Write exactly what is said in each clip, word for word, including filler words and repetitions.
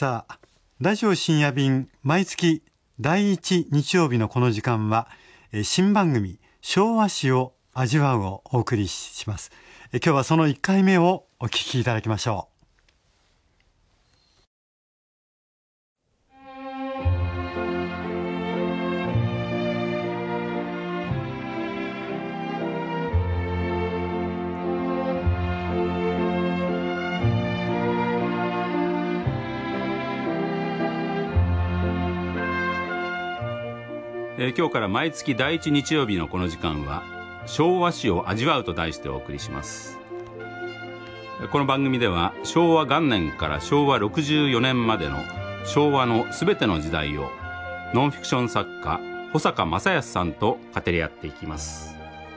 さあ、ラジオ深夜便毎月だいいち日曜日のこの時間は新番組昭和史を味わうをお送りします。今日はそのいっかいめをお聞きいただきましょう。 えー、今日から毎月だいいち日曜日のこの時間は昭和史を味わうと題してお送りします。この番組では昭和元年から昭和ろくじゅうよねんまでの昭和のすべての時代をノンフィクション作家保坂正康さんと語り合っていきます。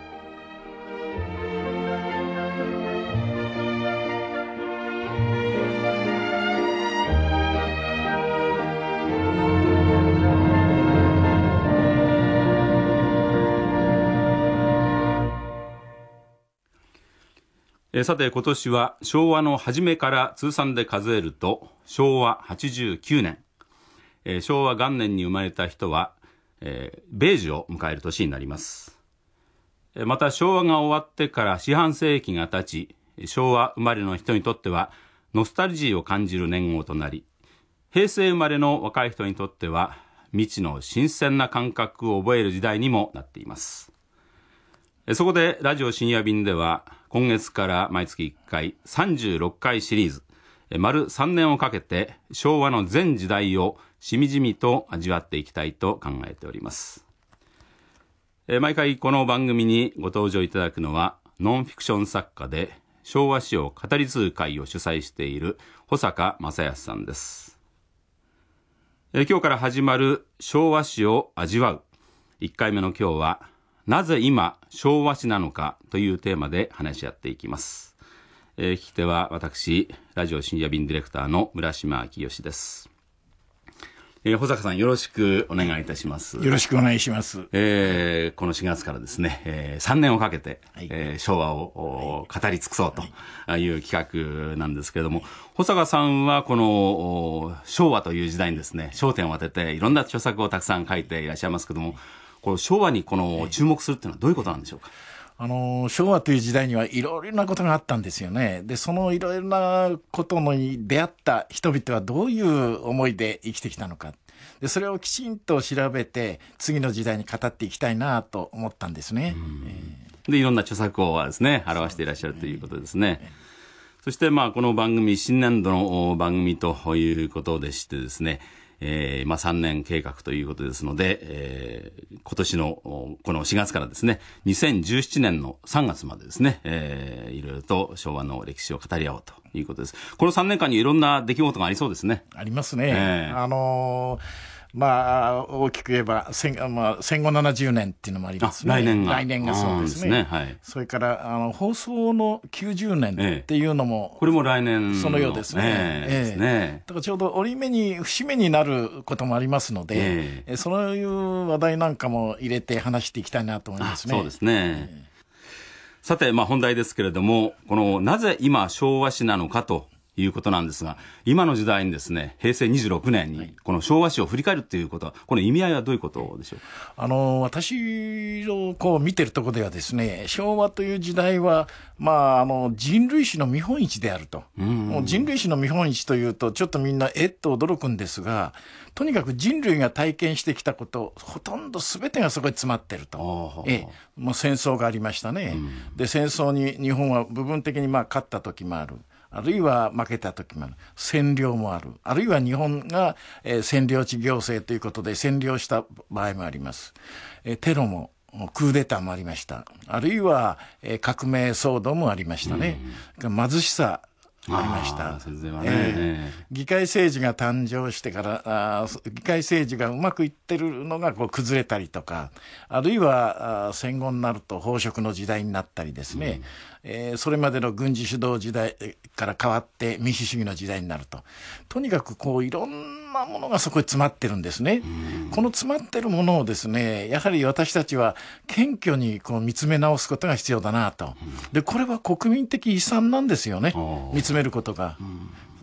さて今年は昭和の初めから通算で数えると昭和はちじゅうきゅうねん、えー、昭和元年に生まれた人は、えー、米寿を迎える年になります。また昭和が終わってから四半世紀が経ち、昭和生まれの人にとってはノスタルジーを感じる年号となり、平成生まれの若い人にとっては未知の新鮮な感覚を覚える時代にもなっています。そこでラジオ深夜便では今月から毎月いっかいさんじゅうろっかいシリーズ丸さんねんをかけて昭和の全時代をしみじみと味わっていきたいと考えております。毎回この番組にご登場いただくのはノンフィクション作家で昭和史を語り継ぐ会を主催している保坂正康さんです。今日から始まる昭和史を味わういっかいめの今日はなぜ今昭和史なのかというテーマで話し合っていきます。えー、聞き手は私ラジオ深夜便ディレクターの村島明義です。えー、保坂さんよろしくお願いいたします。 よろしくお願いします。 えー、このしがつからですね、えー、さんねんをかけて、はいえー、昭和を、はい、語り尽くそうという企画なんですけれども、はい、保坂さんはこの昭和という時代にですね焦点を当てていろんな著作をたくさん書いていらっしゃいますけども、この昭和にこの注目するっていうのはどういうことなんでしょうか。 あの昭和という時代にはいろいろなことがあったんですよね。でそのいろいろなことに出会った人々はどういう思いで生きてきたのか、でそれをきちんと調べて次の時代に語っていきたいなと思ったんですね。 えー、でいろんな著作をはですね表していらっしゃるということですね。そしてまあこの番組新年度の番組ということでしてですね、えーまあ、さんねん計画ということですので、えー、今年のこのしがつからですねにせんじゅうななねんのさんがつまでですね、えー、いろいろと昭和の歴史を語り合おうということです。このさんねんかんにいろんな出来事がありそうですね。 ありますね。 えー、 あのーまあ、大きく言えば戦、まあ、戦後ななじゅうねんっていうのもありますね。 来年が来年がそうですね。 ですね、はい、 それからあの放送のきゅうじゅうねんっていうのも、 ええ、これも来年そのようですね。 ええええですね。 だからちょうど折り目に節目になることもありますので、ええ、そういう話題なんかも入れて話していきたいなと思いますね。 そうですね。ええ、さて、まあ、本題ですけれども、このなぜ今昭和史なのかということなんですが、今の時代にですね平成にじゅうろくねんにこの昭和史を振り返るということは、この意味合いはどういうことでしょうか。 あの私のこう見てるところではですね、昭和という時代は、まあ、あの人類史の見本市であると。もう人類史の見本市というとちょっとみんなえっと驚くんですが、とにかく人類が体験してきたことほとんど全てがそこに詰まってると。ええ、もう戦争がありましたね。で戦争に日本は部分的にまあ勝った時もある、あるいは負けた時もある、占領もある、あるいは日本が、えー、占領地行政ということで占領した場合もあります。えー、テロもクーデターもありました。あるいは、えー、革命騒動もありましたね。貧しさありました。 ねえー、議会政治が誕生してからあ議会政治がうまくいってるのがこう崩れたりとか、あるいはあ戦後になると飽食の時代になったりですね、うんえー、それまでの軍事主導時代から変わって民主主義の時代になると、とにかくこういろんなものがそこに詰まってるんですね。うん、この詰まってるものをですね、やはり私たちは謙虚にこう見つめ直すことが必要だなと。でこれは国民的遺産なんですよね、見つめることが。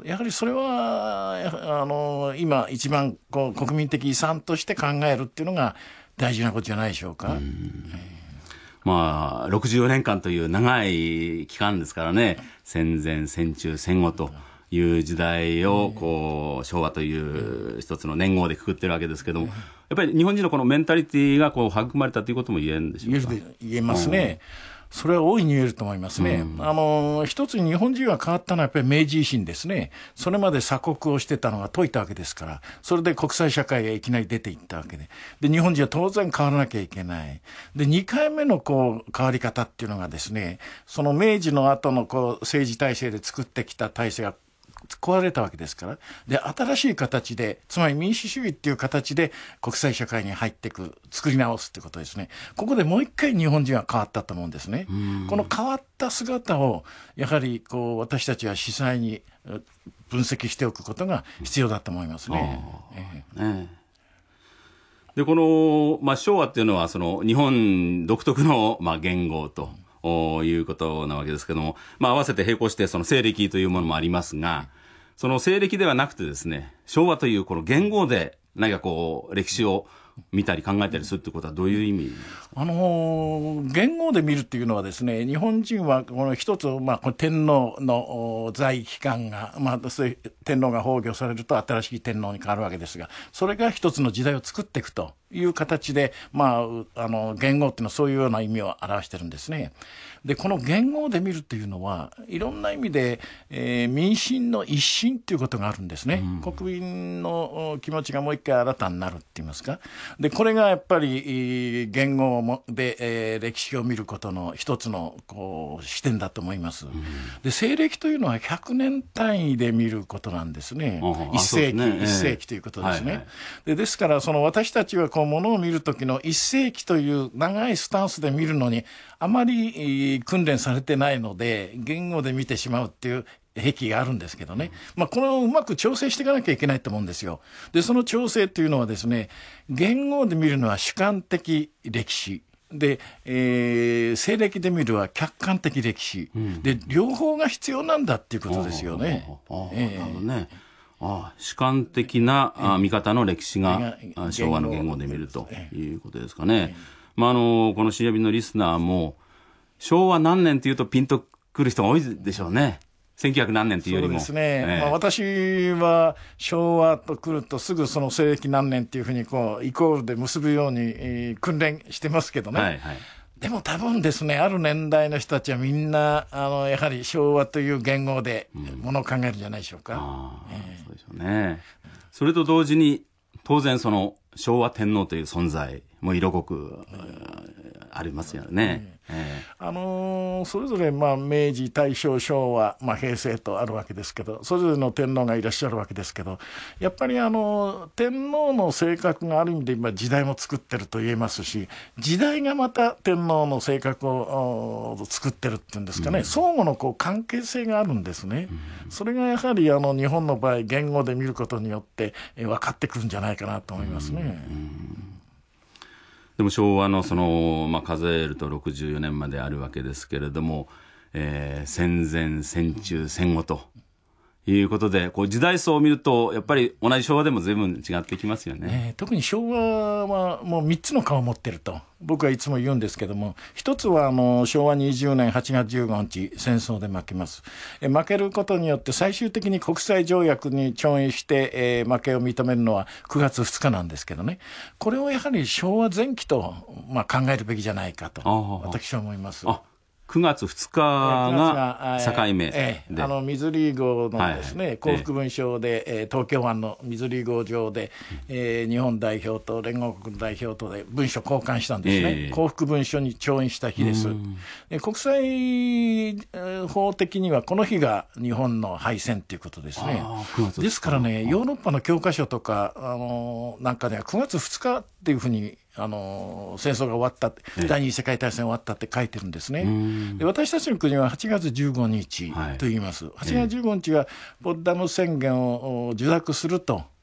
やはりそれはあの今一番こう国民的遺産として考えるっていうのが大事なことじゃないでしょうか。 まあ、ろくじゅうよねんかんという長い期間ですからね、戦前戦中戦後という時代をこう昭和という一つの年号でくくってるわけですけども、やっぱり日本人のこのメンタリティがこう育まれたということも言えるんでしょうか。 言えますね。それは大いに言えると思いますね。うん、あの一つ日本人が変わったのはやっぱり明治維新ですね。それまで鎖国をしてたのが解いたわけですから、それで国際社会がいきなり出ていったわけで、で日本人は当然変わらなきゃいけない。でにかいめのこう変わり方っていうのがですね、その明治の後のこう政治体制で作ってきた体制が壊れたわけですから、で新しい形で、つまり民主主義っていう形で国際社会に入っていく、作り直すってことですね。ここでもう一回日本人は変わったと思うんですね。この変わった姿をやはりこう私たちは司祭に分析しておくことが必要だと思いますね。ええねでこの、まあ、昭和っていうのはその日本独特の、まあ、元号ということなわけですけども、まあ、合わせて並行してその西暦というものもありますが、その西暦ではなくてですね、昭和というこの元号で何かこう歴史を見たり考えたりするということはどういう意味ですか。 あのー、元号で見るっていうのはですね、日本人はこの一つ、まあ、これ天皇の在位期間が、まあ、天皇が崩御されると新しい天皇に変わるわけですが、それが一つの時代を作っていくという形で、まあ、あの元号っていうのはそういうような意味を表してるんですね。でこの元号で見るっていうのはいろんな意味で、えー、民心の一新っていうことがあるんですね、うん、国民の気持ちがもう一回新たになるって言いますか。でこれがやっぱり元号で、えー、歴史を見ることの一つのこう視点だと思います、うん、で西暦というのはひゃくねん単位で見ることなんですね。一世紀、ねえー、一世紀ということですね、はいはい、でですからその私たちはこうものを見るときの一世紀という長いスタンスで見るのにあまり訓練されてないので元号で見てしまうっていう癖があるんですけどね、まあ、これをうまく調整していかなきゃいけないと思うんですよ。でその調整というのはですね、元号で見るのは主観的歴史で、えー、西暦で見るは客観的歴史、うん、で両方が必要なんだっていうことですよね。 ああ主観的な、えー、見方の歴史が、えー、昭和の元号で見るということですかね。えーまあ、あのこの深夜便のリスナーも昭和何年というとピンとくる人が多いでしょうね。せんきゅうひゃく何年というよりも。 そうですね、えーまあ、私は昭和とくるとすぐその西暦何年っていうふうにこうイコールで結ぶように、えー、訓練してますけどね、はいはい、でも多分ですねある年代の人たちはみんなあのやはり昭和という元号でものを考えるんじゃないでしょうか、うんあえー、そうでしょうね。それと同時に当然その昭和天皇という存在も色濃くありますよね、 うんえーあのー、それぞれ、まあ、明治大正昭和、まあ、平成とあるわけですけどそれぞれの天皇がいらっしゃるわけですけどやっぱり、あのー、天皇の性格がある意味で今時代も作ってると言えますし時代がまた天皇の性格を作ってるっていうんですかね、うん、相互のこう関係性があるんですね、うん、それがやはりあの日本の場合元号で見ることによって分かってくるんじゃないかなと思いますね、うんうんでも昭和のその、まあ、数えるとろくじゅうよねんまであるわけですけれども、えー、戦前戦中戦後ということでこう時代層を見るとやっぱり同じ昭和でも随分違ってきますよね、 えー、特に昭和はもうみっつの顔を持ってると僕はいつも言うんですけども一つはあの昭和にじゅうねんはちがつじゅうごにち戦争で負けます。え負けることによって最終的に国際条約に調印して、えー、負けを認めるのはくがつふつかなんですけどねこれをやはり昭和前期と、まあ、考えるべきじゃないかと私は思います。 あくがつふつかが境目で、 えー、あの水利号のですね、はい、幸福文書で、えー、東京湾の水利号上で、えー、日本代表と連合国代表とで文書交換したんですね、えー、幸福文書に調印した日です。で国際法的にはこの日が日本の敗戦ということですね。ですからねヨーロッパの教科書とかあのなんかねくがつふつかっていうふうにあの戦争が終わったって、ええ、第二次世界大戦終わったって書いてるんですね。で私たちの国ははちがつじゅうごにちと言います、はい、はちがつじゅうごにちはポッダム宣言を受諾すると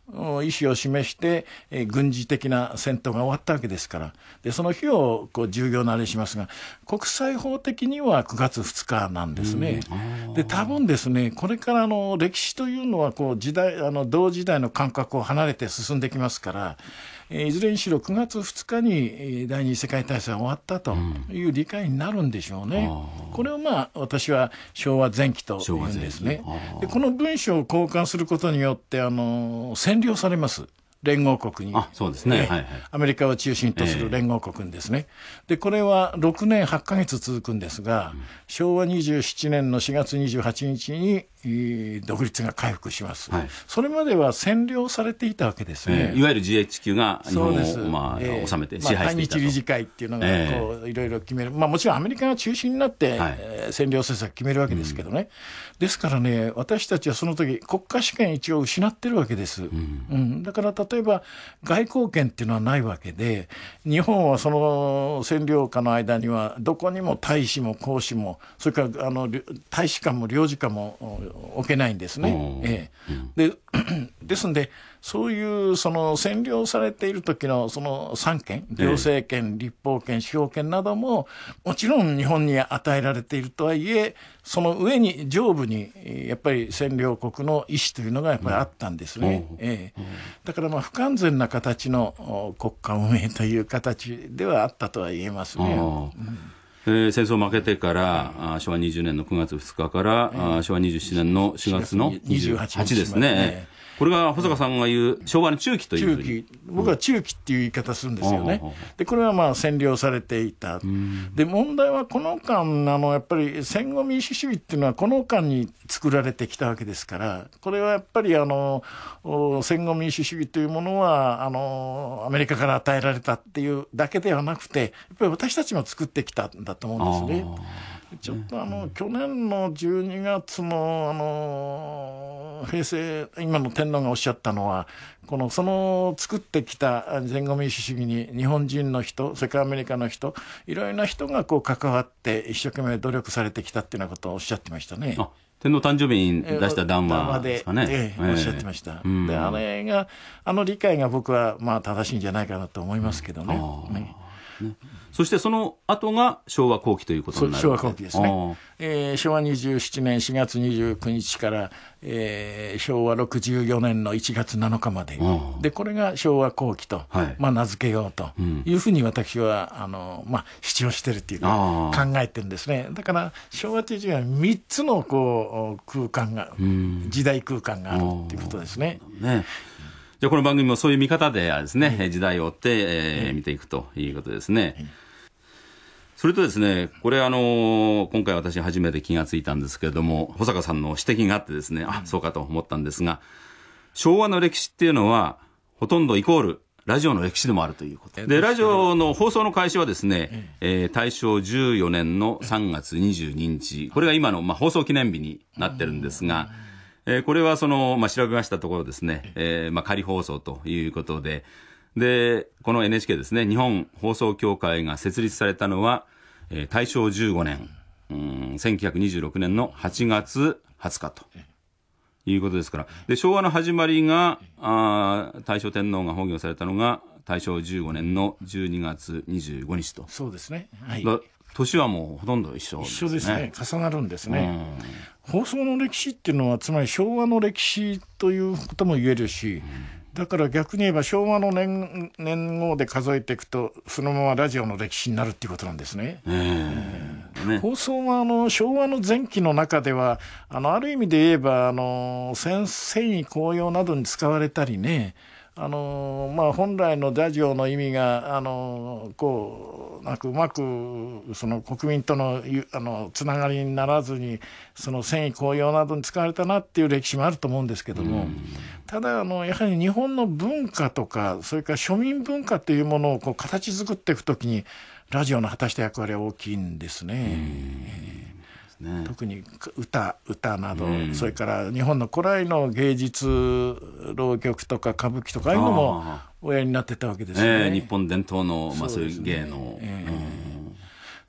意思を示して、えー、軍事的な戦闘が終わったわけですから、でその日をこう重要なあれしますが、国際法的にはくがつふつかなんですね。で多分ですね、これからの歴史というのはこう時代あの同時代の感覚を離れて進んできますから、えー、いずれにしろくがつふつかに第二次世界大戦が終わったという理解になるんでしょうね。うん、これをまあ私は昭和前期というんですね。でこの文書を交換することによってあの占領されます。連合国に。 あ、そうですね。 えーはいはい、アメリカを中心とする連合国にですね。で、これはろくねんはちかげつ続くんですが、うん、しょうわにじゅうななねんのしがつにじゅうはちにちに独立が回復します、はい。それまでは占領されていたわけですね。 えー、いわゆる ジーエイチキュー が日本を、まあえー、治めて支配していたと。 まあ、対日理事会っていうのがこう、えー、いろいろ決める。まあもちろんアメリカが中心になって、はいえー、占領政策決めるわけですけどね。うん、ですからね、私たちはその時国家主権一応失ってるわけです。うんうん、だから例えば外交権っていうのはないわけで、日本はその占領下の間にはどこにも大使も公使も、それからあの大使館も領事館も置けないんですね。ええ、でですんで、そういうその占領されている時のそのさんけん、行政権、立法権、司法権などももちろん日本に与えられているとはいえ、その上に上部にやっぱり占領国の意思というのがやっぱりあったんですね。うんええ、だからまあ不完全な形の国家運営という形ではあったとは言えますね。うんえー、戦争負けてから、はい、しょうわにじゅうねんのくがつふつかから、えー、しょうわにじゅうななねんのしがつのにじゅうはちですね。ねこれが保坂さんが言う昭和の中期という中期、僕は中期っていう言い方するんですよね。うん、でこれはまあ占領されていた。で問題はこの間あのやっぱり戦後民主主義っていうのはこの間に作られてきたわけですから、これはやっぱりあの戦後民主主義というものはあのアメリカから与えられたっていうだけではなくて、やっぱり私たちも作ってきたんだと思うんですね。ちょっとあの去年のじゅうにがつのあの平成今の天皇がおっしゃったのは、このその作ってきた戦後民主主義に日本人の人、それからアメリカの人、いろいろな人がこう関わって一生懸命努力されてきたっていうようなことをおっしゃってましたね。 あ、天皇誕生日に出した談話ですかね。 ええええ、おっしゃってました。うん、であれがあの理解が僕はまあ正しいんじゃないかなと思いますけどね。うんねね、そしてその後が昭和後期ということになる。 昭和後期ですね。えー、しょうわにじゅうななねんしがつにじゅうくにちから、えー、しょうわろくじゅうよねんのいちがつなのかまでで、これが昭和後期と、はいまあ、名付けようというふうに私はあの、まあ、主張してるっていうか考えてるんですね。だから昭和という時はみっつのこう空間が、時代空間があるっていうことですね。 ねじゃあこの番組もそういう見方でですね、うん、時代を追って、えーうん、見ていくということですね。うん、それとですね、これあのー、今回私初めて気がついたんですけれども、保坂さんの指摘があってですね、うん、あ、そうかと思ったんですが、昭和の歴史っていうのはほとんどイコールラジオの歴史でもあるということで、ラジオの放送の開始はですね、えー、大正じゅうよねんのさんがつにじゅうににち、これが今の、まあ、放送記念日になってるんですが、えー、これはその、まあ、調べましたところですね、えー、まあ、仮放送ということで、で、この エヌエイチケー ですね、日本放送協会が設立されたのは、えー、大正じゅうごねん、うん、せんきゅうひゃくにじゅうろくねんのはちがつはつかということですから、で、昭和の始まりが、あ大正天皇が崩御されたのが、大正じゅうごねんのじゅうにがつにじゅうごにちと。 そうですね。はい。 年はもうほとんど一緒ですね。 一緒ですね。重なるんですね。放送の歴史っていうのはつまり昭和の歴史ということも言えるし、うん、だから逆に言えば昭和の 年, 年号で数えていくとそのままラジオの歴史になるっていうことなんですね。えーね放送はあの昭和の前期の中では あ, のある意味で言えばあの繊維紅葉などに使われたりね、あのまあ、本来のラジオの意味があのこうなんかうまくその国民とのあのつながりにならずにその繊維紅葉などに使われたなっていう歴史もあると思うんですけども、うん、ただあのやはり日本の文化とかそれから庶民文化というものをこう形作っていくときにラジオの果たした役割は大きいんですね。うんね、特に歌、歌など、うん、それから日本の古来の芸術浪曲とか歌舞伎とかああいうのもおやりになってたわけですね。 えー、日本伝統の、まあ、そういう芸能、えーうん、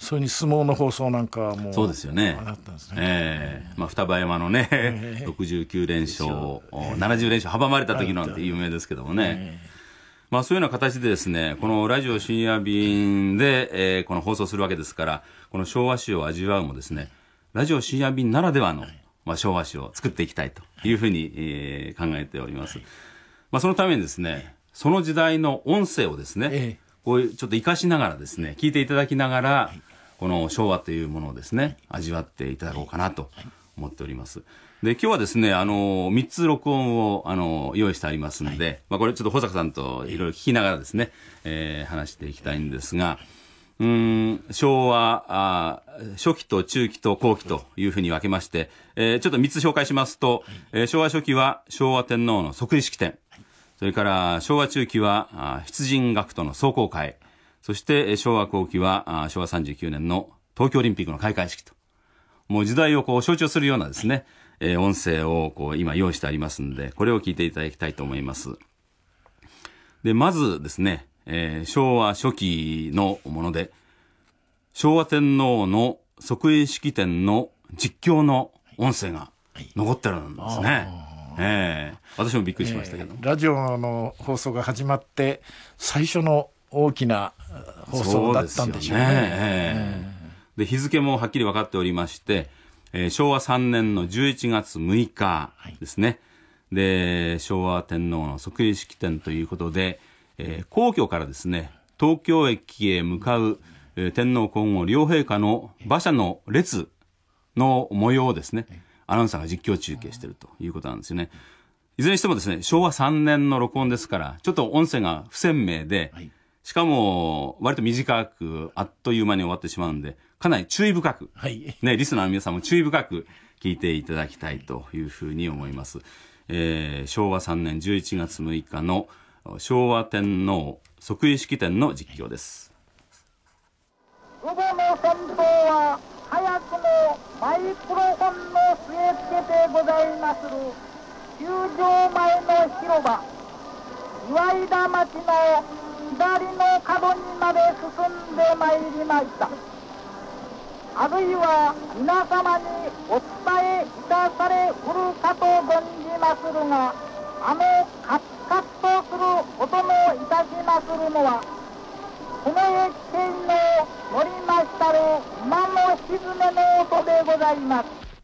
それに相撲の放送なんかはもうそうですよね。 あったんですね。 ええまあ、双葉山のね、えー、ろくじゅうきゅうれんしょう、えー、ななじゅうれんしょう阻まれた時なんて有名ですけどもね、えーまあ、そういうような形でですね、このラジオ深夜便で、えー、この放送するわけですから、この昭和史を味わうもですね、ラジオ深夜便ならではの、まあ、昭和史を作っていきたいというふうに、えー、考えております。まあ、そのためにですね、その時代の音声をですね、えー、こういうちょっと活かしながらですね、聞いていただきながら、この昭和というものをですね、味わっていただこうかなと思っております。で、今日はですね、あの、みっつ録音を、あの、用意してありますので、はい、まあ、これちょっと保坂さんといろいろ聞きながらですね、えー、話していきたいんですが、うーん、昭和、あ初期と中期と後期というふうに分けまして、えー、ちょっとみっつ紹介しますと、えー、昭和初期は昭和天皇の即位式典、それから昭和中期は、あ出陣学徒の壮行会、そして昭和後期は、あ昭和さんじゅうきゅうねんの東京オリンピックの開会式と、もう時代をこう象徴するようなですね、えー、音声をこう今用意してありますので、これを聞いていただきたいと思います。で、まずですね、えー、昭和初期のもので、昭和天皇の即位式典の実況の音声が残ってるんですね。はいえー、私もびっくりしましたけど、 えー、ラジオの放送が始まって最初の大きな放送だったんでしょうね。 えー、で日付もはっきり分かっておりまして、えー、昭和さんねんのじゅういちがつむいかですね、はい、で昭和天皇の即位式典ということで、えー、皇居からですね東京駅へ向かう、えー、天皇皇后両陛下の馬車の列の模様をですね、アナウンサーが実況中継しているということなんですよね。いずれにしてもですね、昭和さんねんの録音ですから、ちょっと音声が不鮮明で、はい、しかも割と短くあっという間に終わってしまうんで、かなり注意深く、はい、ね、リスナーの皆さんも注意深く聞いていただきたいというふうに思います。えー、昭和さんねんじゅういちがつむいかの昭和天皇即位式典の実況です。 午後の先頭は早くもマイクロフォンの据え付けてございまする球場前の広場、岩井田町の左の角にまで進んでまいりました。あるいは皆様にお伝えいたされうるかと存じまするが、あのカッカッとする音もいたしまするのは、この駅線の乗りましたる馬のひずめの音でございます。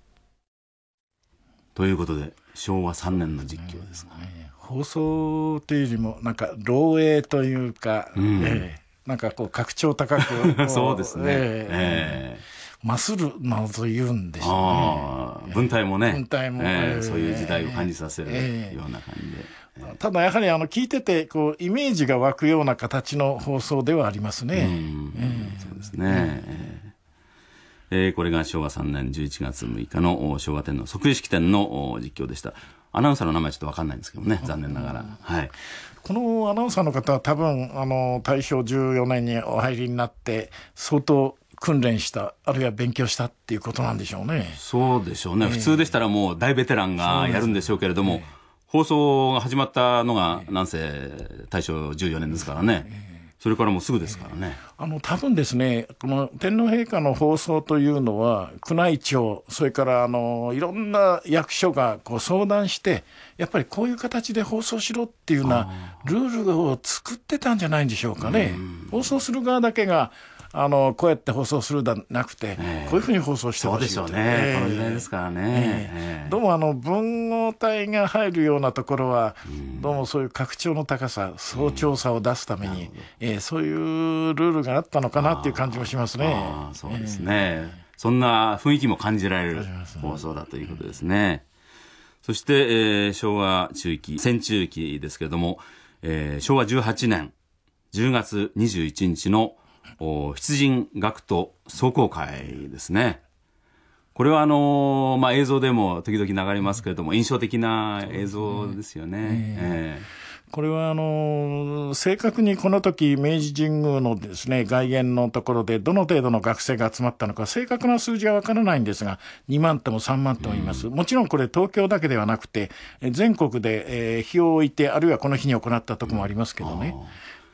ということで昭和さんねんの実況ですが、 ね、放送というよりもなんか漏洩というか、うんえー、なんかこう格調高くそうですね、えーえー、マスるなどと言うんでしょうね。 文体もね、 文体も、 えー、そういう時代を感じさせるような感じで、 えー、ただやはりあの聞いててこうイメージが湧くような形の放送ではありますね。 うんえー、そうですね、えーえー、これが昭和さんねんじゅういちがつむいかの昭和天皇即位式典の実況でした。アナウンサーの名前ちょっと分かんないんですけどね、残念ながら、はい、 このアナウンサーの方は多分あの大正じゅうよねんにお入りになって相当訓練した、あるいは勉強したっていうことなんでしょうね。 そうでしょうね、えー、普通でしたらもう大ベテランがやるんでしょうけれども、えー、放送が始まったのがなんせ大正じゅうよねんですからね、えーそれからもうすぐですからね。 あの多分ですね、この天皇陛下の放送というのは宮内庁、それからあのいろんな役所がこう相談して、やっぱりこういう形で放送しろっていうようなルールを作ってたんじゃないんでしょうかね。放送する側だけがあのこうやって放送するんじゃなくて、えー、こういうふうに放送してほしい。 そうでしょうね、えー、この時代ですからね、 えーえー、どうもあの文豪体が入るようなところは、うん、どうもそういう格調の高さ、総調査を出すために、うんえー、そういうルールがあったのかなっていう感じもしますね。 ああそうですね、えー、そんな雰囲気も感じられる放送だということですね。そして、えー、昭和中期、戦中期ですけれども、えー、昭和じゅうはちねんじゅうがつにじゅういちにちの出陣学徒壮行会ですね。これはあのーまあ、映像でも時々流れますけれども、印象的な映像ですよね。えー、これはあのー、正確にこの時明治神宮のですね外苑のところでどの程度の学生が集まったのか正確な数字はわからないんですが、にまんともさんまんともいます、うん、もちろんこれ東京だけではなくて全国で、えー、日を置いてあるいはこの日に行ったところもありますけどね、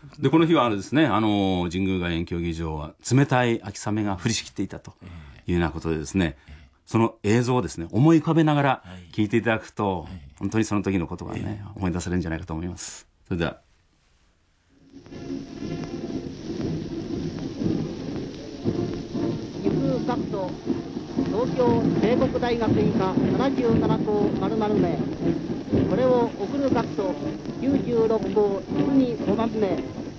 でこの日はあれですね、あの神宮外苑競技場は冷たい秋雨が降りしきっていたというようなことでですね、その映像をですね思い浮かべながら聞いていただくと、本当にその時のことがね思い出されるんじゃないかと思います。それでは岐阜学徒東京帝国大学以下ななじゅうなな校丸々名、これを送る学徒きゅうじゅうろっ校実にごばん名。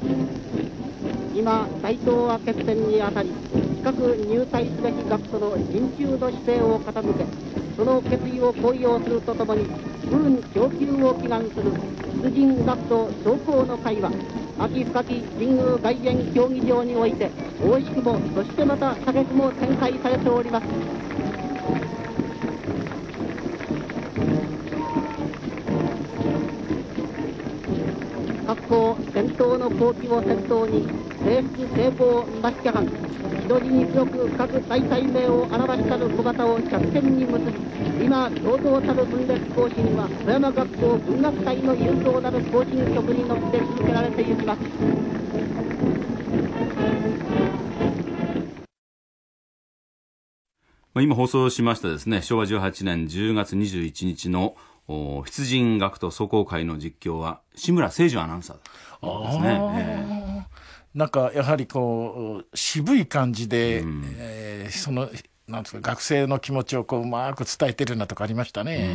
今大東亜決戦にあたり近く入隊すべき学徒の陣中の姿勢を傾け、その決意を高揚するとともに軍昇級を祈願する出陣学徒壮行の会は秋深き神宮外苑競技場において大しくもそしてまた武くも展開されております。各校先頭の校旗を先頭に制服聖望マシキャハン白地に広く各大隊名を表したる小旗を着線に結び、今堂々たる分裂行進は富山学校文学隊の雄壮なる行進曲に乗って続けられていきます。 今放送しましたですね、しょうわじゅうはちねんじゅうがつにじゅういちにちの出陣学徒壮行会の実況は志村誠樹アナウンサーですね。えー、 なんかやはりこう渋い感じで、うん、えー、そのなんですか、学生の気持ちをこううまく伝えてるようなとこありましたね。 うん、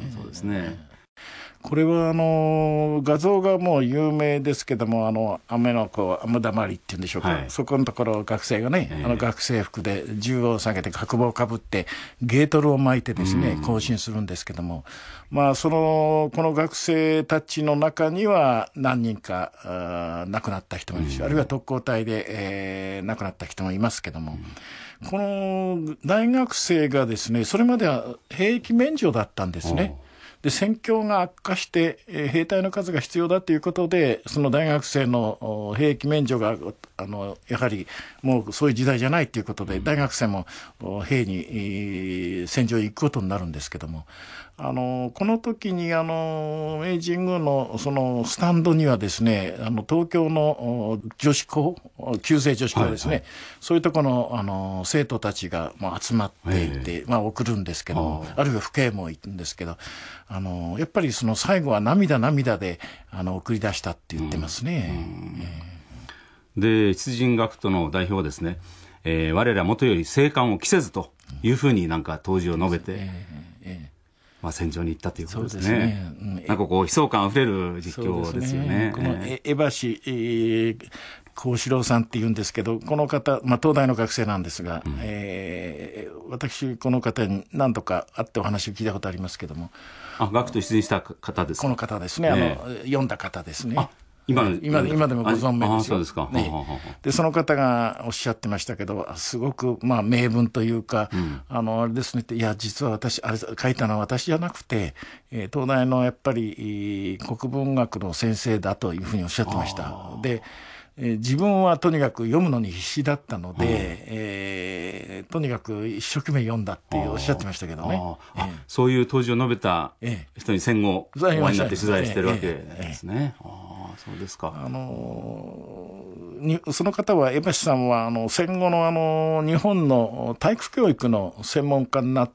そうですね。 これはあの画像がもう有名ですけども、あの雨のこう雨だまりっていうんでしょうか、はい、そこのところ学生がね、えー、あの学生服で銃を下げて角帽をかぶってゲートルを巻いてですね、行進するんですけども、まあそのこの学生たちの中には何人か亡くなった人もいるし、あるいは特攻隊で、えー、亡くなった人もいますけども、この大学生がですね、それまでは兵役免除だったんですね。で戦況が悪化して、えー、兵隊の数が必要だということで、その大学生の兵役免除があのやはりもうそういう時代じゃないということで、大学生も兵に、えー、戦場に行くことになるんですけども、あのこの時にあの明治神宮のそのスタンドにはですね、あの東京の女子校、旧制女子校ですね、はいはい、そういうところの、あの生徒たちがもう集まっていて、まあ、送るんですけども、あるいは父兄もいるんですけど、あのやっぱりその最後は涙涙であの送り出したって言ってますね。 うん、で出陣学徒の代表はですね、えー、我らもとより生還を期せずというふうになんか当時を述べて、えーえーまあ、戦場に行ったということですね。そうですね、うん、なんかこう悲壮感あふれる実況ですよね。 この江橋、えー、幸四郎さんっていうんですけど、この方、まあ、東大の学生なんですが、うん、えー、私この方に何度か会ってお話を聞いたことありますけども、 あ、学徒出陣した方ですか。 この方ですね、あの、えー、読んだ方ですね。 今の今で今でもご存命ですよ。 そうですか。 ね、でその方がおっしゃってましたけど、すごくまあ名文というか、うん、あのあれですねって、いや実は私あれ書いたのは私じゃなくて、えー、東大のやっぱり国文学の先生だというふうにおっしゃってました。で、えー、自分はとにかく読むのに必死だったので、えー、とにかく一生懸命読んだっておっしゃってましたけどね。 あ、えー、そういう当時を述べた人に戦後お会いになって取材してるわけですね。そうですか。あのにその方は江橋さんはあの戦後のあの日本の体育教育の専門家になって、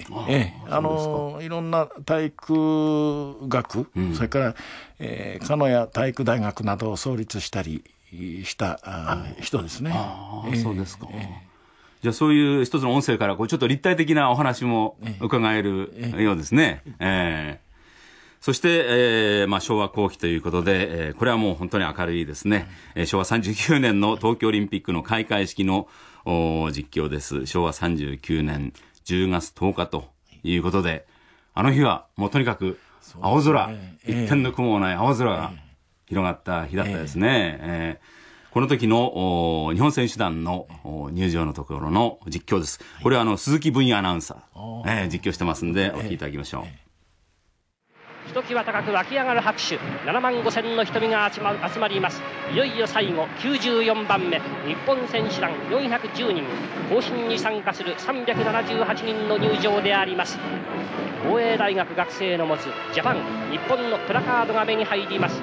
あえあのいろんな体育学、うん、それから、えー、鹿屋体育大学などを創立したりした人ですね。 あ、えー、そうですか。えーじゃあそういう一つの音声からこうちょっと立体的なお話も伺えるようですね。えーえーそして、えーまあ、昭和後期ということで、えー、これはもう本当に明るいですね、えー、しょうわさんじゅうきゅうねんの東京オリンピックの開会式の実況です。しょうわさんじゅうきゅうねんじゅうがつとおかということで、あの日はもうとにかく青空、ねえー、一点の雲もない青空が広がった日だったですね。えーえー、この時の日本選手団の入場のところの実況です。これはあの鈴木文也アナウンサー、えー、実況してますんでお聞きいただきましょう。 ひときわ高く湧き上がる拍手、ななまんごせんの瞳が集ま、集まります。いよいよ最後きゅうじゅうよんばんめ、日本選手団よんひゃくじゅうにん、行進に参加するさんびゃくななじゅうはちにんの入場であります。防衛大学学生の持つジャパン日本のプラカードが目に入ります。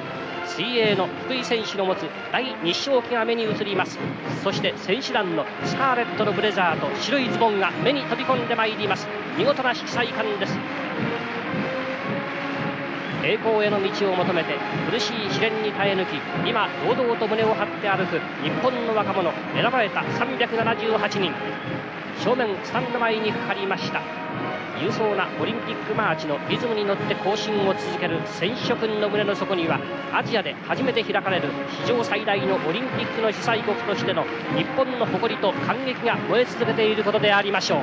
水泳の福井選手の持つ第二章旗が目に映ります。そして選手団のスカーレットのブレザーと白いズボンが目に飛び込んでまいります。見事な色彩感です。栄光への道を求めて苦しい試練に耐え抜き、今堂々と胸を張って歩く日本の若者、選ばれたさんびゃくななじゅうはちにん、正面スタンド前にかかりました。勇壮なオリンピックマーチのリズムに乗って行進を続ける選手諸君の胸の底には、アジアで初めて開かれる史上最大のオリンピックの主催国としての日本の誇りと感激が燃え続けていることでありましょう。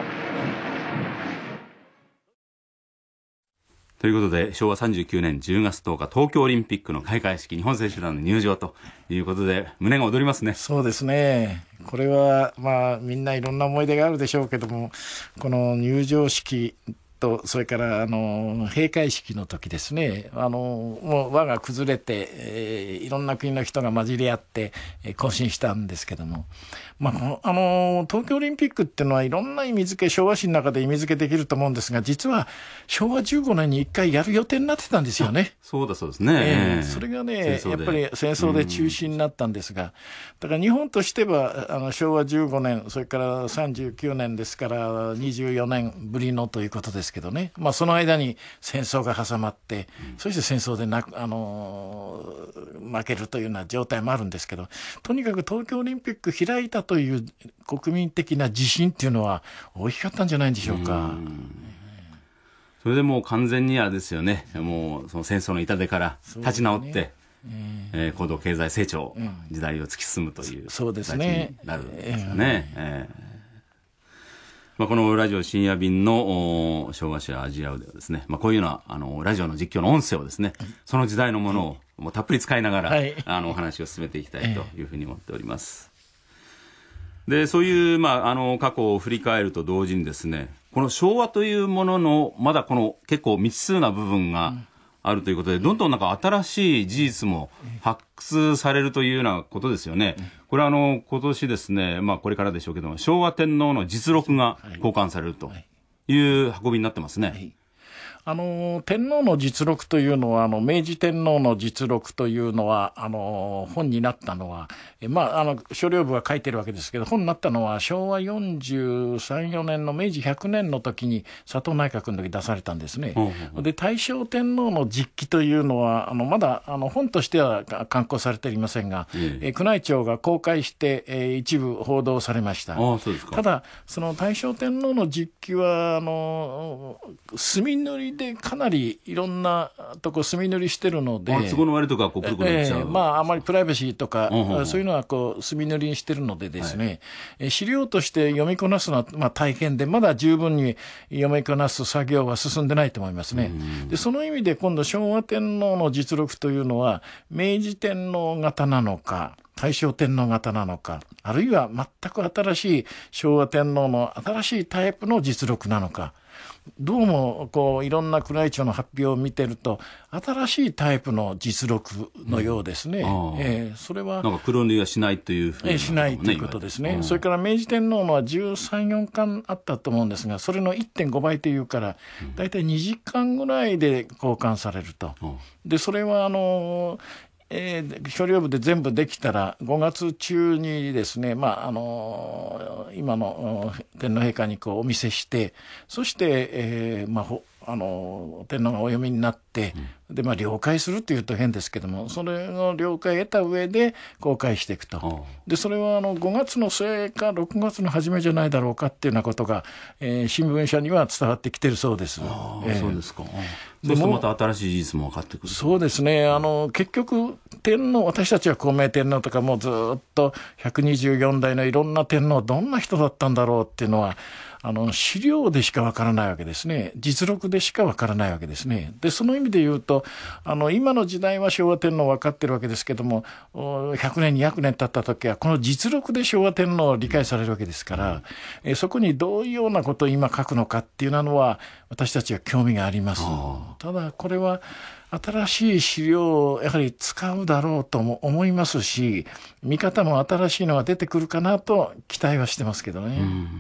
ということで、しょうわさんじゅうきゅうねんじゅうがつとおか、東京オリンピックの開会式、日本選手団の入場ということで、胸が躍りますね。 そうですね。これは、まあ、みんないろんな思い出があるでしょうけども、この入場式と、それからあの閉会式の時ですね、あのもう輪が崩れて、えー、いろんな国の人が混じり合って、えー、行進したんですけども、まあ、あの東京オリンピックっていうのはいろんな意味付け、昭和史の中で意味付けできると思うんですが、実はしょうわじゅうごねんにいっかいやる予定になってたんですよね。 そうだそうですね、 えー、それがねやっぱり戦争で中止になったんですが、だから日本としてはあのしょうわじゅうごねん、それからさんじゅうきゅうねんですからにじゅうよねんぶりのということですけどね、まあ、その間に戦争が挟まって、そして戦争でなあの負けるというような状態もあるんですけど、とにかく東京オリンピック開いたという国民的な自信っていうのは大きかったんじゃないんでしょうか。うんそれでもう完全にあれですよね、もうその戦争の痛手から立ち直って、ねえー、高度経済成長時代を突き進むという形になるんですよね。えーまあ、このラジオ深夜便の昭和史を味わうではですね、まあ、こういうようなあのラジオの実況の音声をですね、その時代のものをもうたっぷり使いながら、はい、あのお話を進めていきたいというふうに思っております。でそういう、まあ、あの過去を振り返ると同時にですね、この昭和というもののまだこの結構未知数な部分があるということで、どんどんなんか新しい事実も発掘されるというようなことですよね。これはあの今年ですね、まあ、これからでしょうけども、昭和天皇の実録が交換されるという運びになってますね。はいはい、 あの天皇の実録というのは、あの明治天皇の実録というのはあの本になったのは、え、まあ、あの書陵部が書いてるわけですけど、本になったのはしょうわよんじゅうさん、よねんの明治ひゃくねんの時に佐藤内閣の時出されたんですね。うんうん、で大正天皇の実記というのはあのまだあの本としては刊行されていませんが、うん、え宮内庁が公開して、え一部報道されました。 ああ、そうですか。 ただその大正天皇の実記はあの墨塗りでかなりいろんなとこ墨塗りしてるので、 都合の悪いとかこうくるくる塗っちゃう、 えー、まああまりプライバシーとか、うんうんうん、そういうのはこう墨塗りにしてるのでですね、はい、資料として読みこなすのは、まあ、大変で、まだ十分に読みこなす作業は進んでないと思いますね。でその意味で今度昭和天皇の実録というのは明治天皇型なのか大正天皇型なのか、あるいは全く新しい昭和天皇の新しいタイプの実録なのか、どうもこういろんな宮内庁の発表を見てると新しいタイプの実録のようですね。うんえー、それはなんか黒塗りはしないというふうに、ね、 えー、しないということですね。うん、それから明治天皇のはじゅうさん、よんかんあったと思うんですが、それの いってんごばいというからだいたいにじかんぐらいで交換されると。うん、でそれはあのーえー、書陵部で全部できたらごがつ中にですね、まああのー、今の天皇陛下にこうお見せして、そして、えーまあ、ほあの天皇がお読みになって、うんでまあ、了解するというと変ですけども、それの了解を得た上で公開していくと。でそれはあのごがつの末かろくがつの初めじゃないだろうかっていうようなことが、えー、新聞社には伝わってきてるそうです。 あ、えー、そうですか。そうするとまた新しい事実も分かってくる。 そうですね。あの結局天皇、私たちは孝明天皇とかもうずっとひゃくにじゅうよんだいのいろんな天皇どんな人だったんだろうっていうのはあの資料でしかわからないわけですね。実録でしかわからないわけですね。でその意味で言うとあの今の時代は昭和天皇分かってるわけですけども、ひゃくねんにひゃくねん経った時はこの実録で昭和天皇を理解されるわけですから、うん、えそこにどういうようなことを今書くのかっていうのは私たちは興味があります。ただこれは新しい資料をやはり使うだろうとも思いますし、見方も新しいのが出てくるかなと期待はしてますけどね。うん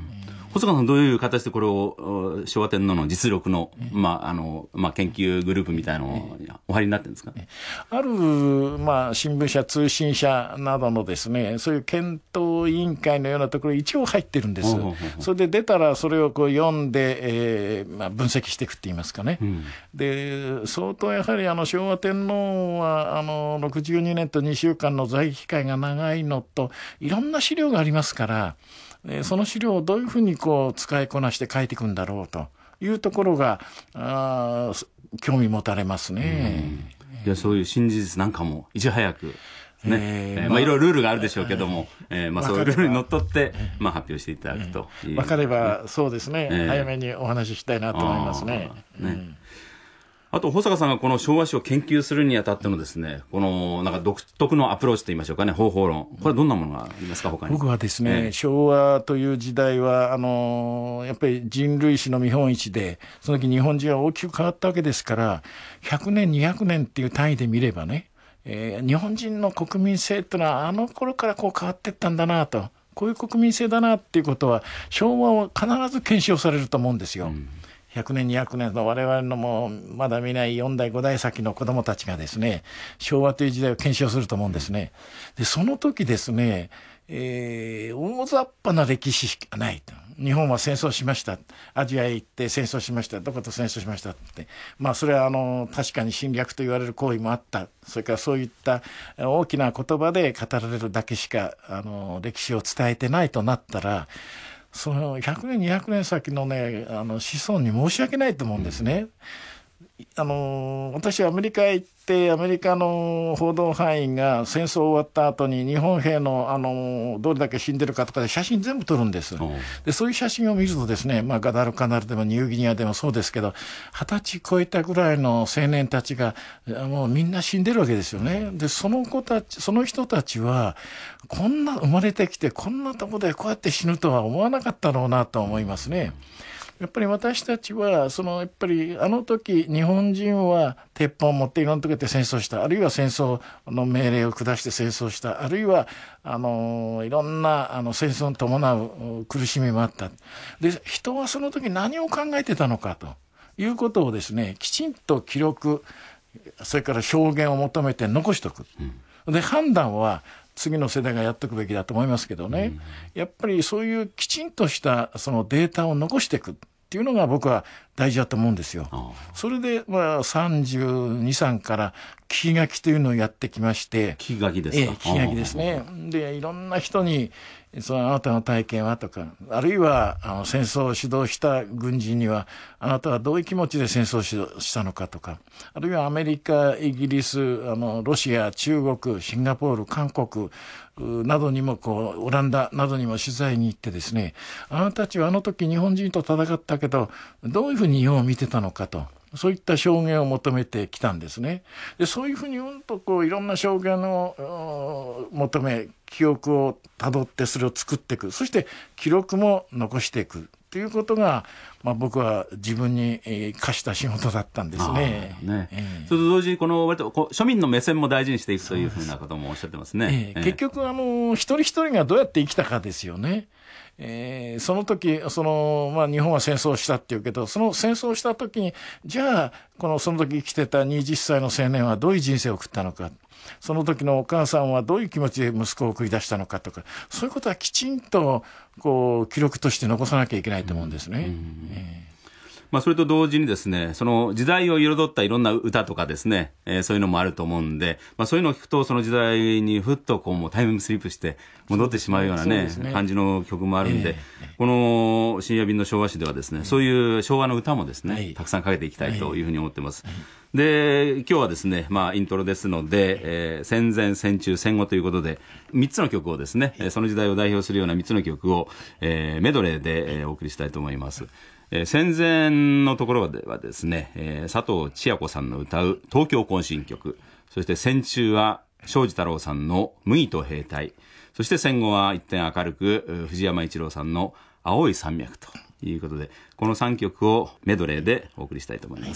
細川さん、どういう形でこれを昭和天皇の実力の、まああのまあ、研究グループみたいなのをお入りになってるんですか。 ある、まあ、新聞社通信社などのですね、そういう検討委員会のようなところに一応入ってるんです。それで出たらそれをこう読んで、えーまあ、分析していくって言いますかね、うん、で相当やはりあの昭和天皇はあのろくじゅうにねんとにしゅうかんの在位期間が長いのといろんな資料がありますから、その資料をどういうふうにこう使いこなして書いていくんだろうというところがあ興味持たれますね。 いや、そういう新事実なんかもいち早くね、えーえーまあ、いろいろルールがあるでしょうけども、えーまあ、そういうルールにのっとって、まあ、発表していただくという、 分かればそうですね、えー、早めにお話ししたいなと思いますね。 あ、ね、うん、あと保坂さんがこの昭和史を研究するにあたってのですね、このなんか独特のアプローチといいましょうかね、方法論、これはどんなものがありますか。他に僕はですね、えー、昭和という時代はあのー、やっぱり人類史の見本市でその時日本人は大きく変わったわけですから、ひゃくねんにひゃくねんっていう単位で見ればね、えー、日本人の国民性っていうのはあの頃からこう変わっていったんだなと、こういう国民性だなっていうことは昭和は必ず検証されると思うんですよ、うん、ひゃくねんにひゃくねんの我々のもうまだ見ないよん代ご代先の子どもたちがですね、昭和という時代を検証すると思うんですね。でその時ですね、えー、大雑把な歴史しかないと。日本は戦争しました、アジアへ行って戦争しました、どこと戦争しましたって、まあそれはあの確かに侵略と言われる行為もあった、それからそういった大きな言葉で語られるだけしかあの歴史を伝えてないとなったら、そのひゃくねんにひゃくねん先のね、あの子孫に申し訳ないと思うんですね。あの私はアメリカへ行ってアメリカの報道範囲が戦争終わった後に日本兵の、あのどれだけ死んでるかとかで写真全部撮るんです。でそういう写真を見るとですね、まあ、ガダルカナルでもニューギニアでもそうですけど、はたち超えたぐらいの青年たちがもうみんな死んでるわけですよね。でその子たちその人たちはこんな生まれてきてこんなとこでこうやって死ぬとは思わなかったろうなと思いますね。やっぱり私たちはそのやっぱりあの時日本人は鉄砲を持っていろんなところで戦争した、あるいは戦争の命令を下して戦争した、あるいはあのいろんなあの戦争に伴う苦しみもあった。で人はその時何を考えてたのかということをですね、きちんと記録、それから表現を求めて残しておく、うん、で判断は次の世代がやっておくべきだと思いますけどね、うん、やっぱりそういうきちんとしたそのデータを残していくっていうのが僕は大事だと思うんですよ。それでまあさんじゅうに、さんから聞き書きというのをやってきまして、 聞き書きですか。ええ、聞き書きですね。でいろんな人にそのあなたの体験はとか、あるいはあの戦争を指導した軍人にはあなたはどういう気持ちで戦争をしたのかとか、あるいはアメリカ、イギリス、あのロシア、中国、シンガポール、韓国などにもこうオランダなどにも取材に行ってですね、あなたたちはあの時日本人と戦ったけどどういうふうに日本を見てたのかと、そういった証言を求めてきたんですね。でそういうふうにうんとこういろんな証言を求め、記憶をたどってそれを作っていく、そして記録も残していくということが、まあ、僕は自分に課した仕事だったんですね。 ね、えー、それと同時にこの割とこう庶民の目線も大事にしていくというふうなこともおっしゃってますね。 えー、結局あの一人一人がどうやって生きたかですよね。えー、その時その、まあ、日本は戦争をしたっていうけど、その戦争をした時にじゃあこのその時生きてたはたちの青年はどういう人生を送ったのか、その時のお母さんはどういう気持ちで息子を送り出したのかとか、そういうことはきちんとこう記録として残さなきゃいけないと思うんですね。うんうん、えーまあ、それと同時にですね、その時代を彩ったいろんな歌とかですね、えー、そういうのもあると思うんで、まあ、そういうのを聞くとその時代にふっとこうもうタイムスリップして戻ってしまうような ね, うね感じの曲もあるんで、えー、この深夜便の昭和史ではですね、えー、そういう昭和の歌もですね、はい、たくさんかけていきたいというふうに思ってます。はいはい、で今日はですね、まあ、イントロですので、えー、戦前戦中戦後ということでみっつの曲をですね、その時代を代表するようなみっつの曲を、えー、メドレーで、えー、お送りしたいと思います。えー、戦前のところではですね、えー、佐藤千夜子さんの歌う東京行進曲、そして戦中は庄司太郎さんの麦と兵隊、そして戦後は一点明るく藤山一郎さんの青い山脈ということで、このさんきょくをメドレーでお送りしたいと思います。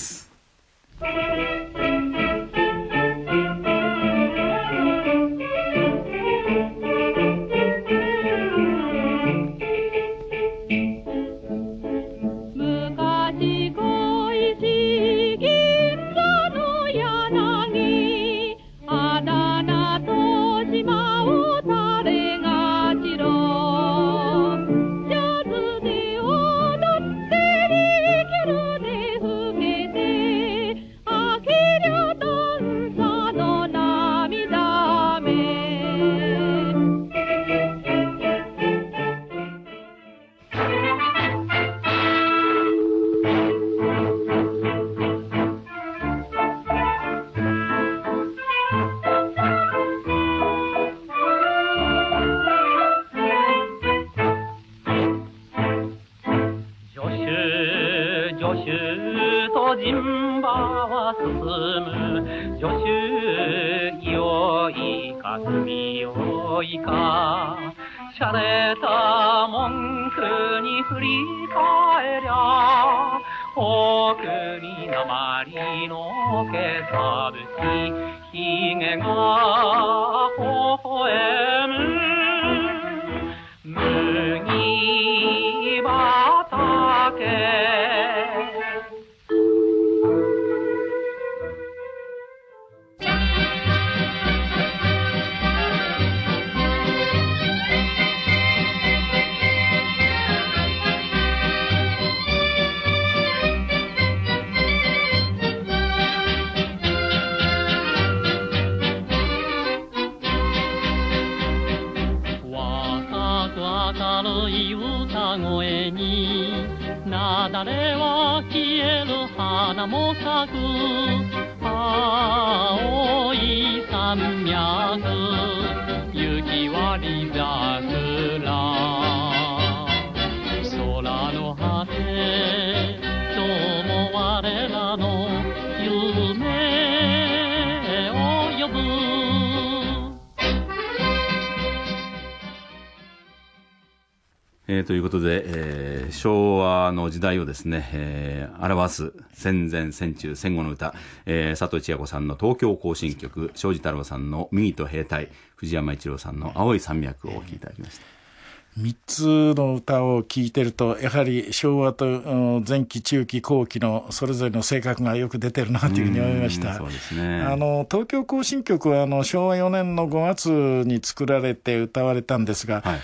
人馬は進む助手よいか隅よいか洒落た文句に振り返りゃ奥に鉛のけさぶきひげが微笑む麦畑歌声になだれは消える花も咲く青い山脈雪はり桜空の果て今日も我らの夢を呼ぶえー、ということで、えー、昭和の時代をですね、えー、表す戦前戦中戦後の歌、えー、佐藤千夜子さんの東京行進曲、庄司太郎さんの右と兵隊、藤山一郎さんの青い山脈をお聴きいただきました。 みっつの歌を聴いてるとやはり昭和と前期中期後期のそれぞれの性格がよく出てるなというふうに思いました。 そうですね、 あの東京行進曲はあの昭和よねんのごがつに作られて歌われたんですが、はい、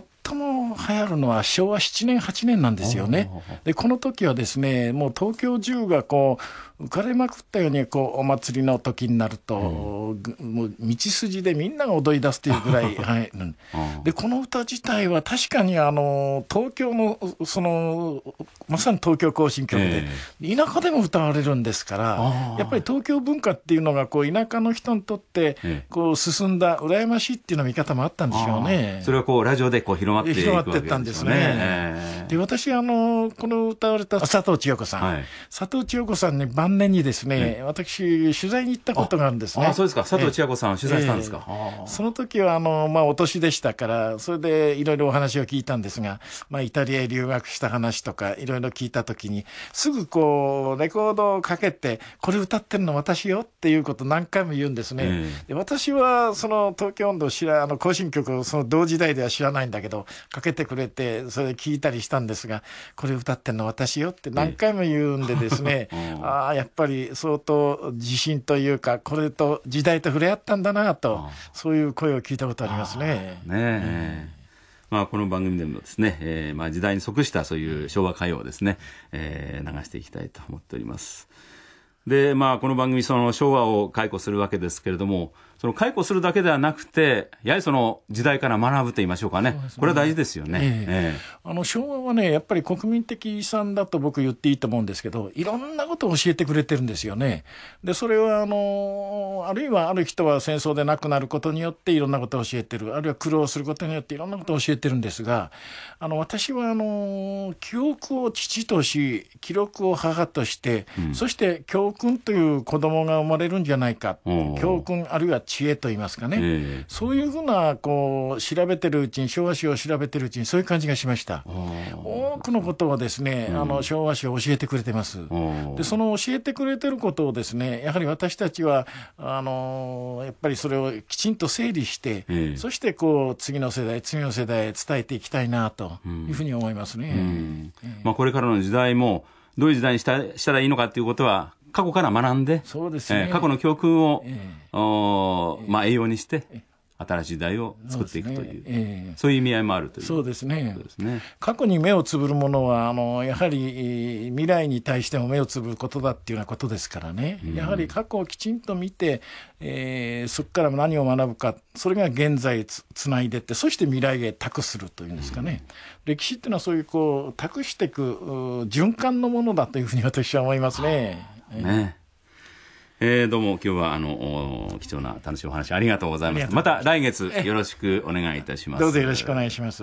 最も流行るのは昭和ななねんはちねんなんですよね。でこの時はですねもう東京中がこう浮かれまくったようにこうお祭りの時になると、うん、もう道筋でみんなが踊り出すというぐらい、はい、でこの歌自体は確かにあの東京のそのまさに東京行進曲で、えー、田舎でも歌われるんですからやっぱり東京文化っていうのがこう田舎の人にとってこう進んだ羨ましいっていうの見方もあったんでしょうね。 それはこうラジオでこう広まっていくわけですよね。 広まっていったんですね。えー、で私あのこの歌われた佐藤千代子さん、はい、佐藤千代子さんに晩年にですね、えー、私取材に行ったことがあるんですね。 ああそうですか。佐藤千代子さんを取材したんですか。 えーえー、その時はあの、まあ、お年でしたからそれでいろいろお話を聞いたんですが、まあ、イタリアへ留学した話とかいろいろ聞いた時にすぐこうレコードをかけてこれ歌ってるの私よっていうことを何回も言うんですね。えー、で私はその東京音頭知らあの行進曲をその同時代では知らないんだけどかけてくれてそれで聞いたりしたんですがこれ歌ってるの私よって何回も言うんでですね、えー、ああやっぱり相当自信というかこれと時代と触れ合ったんだなとそういう声を聞いたことありますね。 ねえ、まあ、この番組でもですね、えーまあ、時代に即したそういう昭和歌謡をですね、えー、流していきたいと思っております。で、まあ、この番組その昭和を回顧するわけですけれどもその回顧するだけではなくてやはりその時代から学ぶと言いましょうか ね, うねこれは大事ですよね。えーえー、あの昭和はねやっぱり国民的遺産だと僕言っていいと思うんですけどいろんなことを教えてくれてるんですよね。でそれはあのあるいはある人は戦争で亡くなることによっていろんなことを教えてるあるいは苦労することによっていろんなことを教えてるんですがあの私はあの記憶を父とし記録を母として、うん、そして教訓という子供が生まれるんじゃないか教訓あるいは知恵と言いますかね、えー、そういうふうなこう調べてるうちに昭和史を調べてるうちにそういう感じがしました。多くのことをですね、うん、あの昭和史を教えてくれてます。でその教えてくれてることをですねやはり私たちはあのやっぱりそれをきちんと整理して、えー、そしてこう次の世代次の世代へ伝えていきたいなというふうに思いますね。うんうんえーまあ、これからの時代もどういう時代にした、したらいいのかということは過去から学んでそうですね、 えー、過去の教訓を、えーおまあ、栄養にして新しい時代を作っていくという、そうですねえー、そういう意味合いもあるというそうですね、 そうですね。 過去に目をつぶるものはあのやはり未来に対しても目をつぶることだっていうようなことですからね、うん、やはり過去をきちんと見て、えー、そこから何を学ぶかそれが現在つ、つないでいってそして未来へ託するというんですかね、うん、歴史っていうのはそういうこう託していく循環のものだというふうに私は思いますね。 ねえー、どうも今日はあの貴重な楽しいお話ありがとうございます。また来月よろしくお願いいたします。 どうぞよろしくお願いします。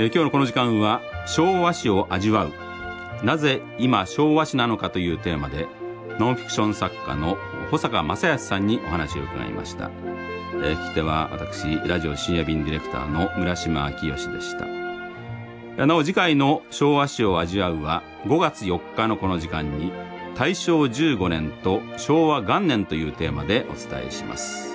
えー、今日のこの時間は昭和史を味わう、なぜ今昭和史なのかというテーマでノンフィクション作家の保坂正康さんにお話を伺いました。えー、聞き手は私ラジオ深夜便ディレクターの村島明義でした。なお次回の昭和史を味わうはごがつよっかのこの時間に大正じゅうごねんと昭和元年というテーマでお伝えします。